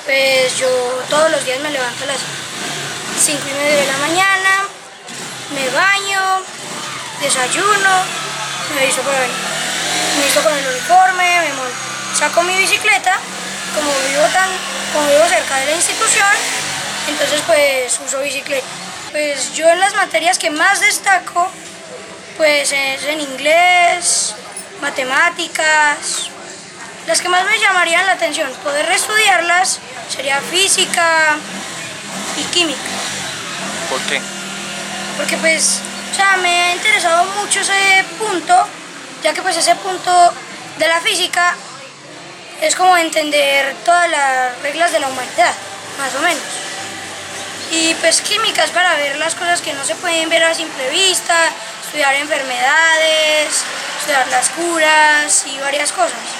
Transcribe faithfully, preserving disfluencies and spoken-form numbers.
Pues yo todos los días me levanto a las cinco y media de la mañana, me baño, desayuno, me visto con el, me visto con el uniforme, me monto, saco mi bicicleta, como vivo, tan, como vivo cerca de la institución, entonces pues uso bicicleta. Pues yo en las materias que más destaco, pues es en inglés, matemáticas. Las que más me llamarían la atención, poder estudiarlas, sería física y química. ¿Por qué? Porque pues, o sea, me ha interesado mucho ese punto, ya que pues ese punto de la física es como entender todas las reglas de la humanidad, más o menos. Y pues química es para ver las cosas que no se pueden ver a simple vista, estudiar enfermedades, estudiar las curas y varias cosas.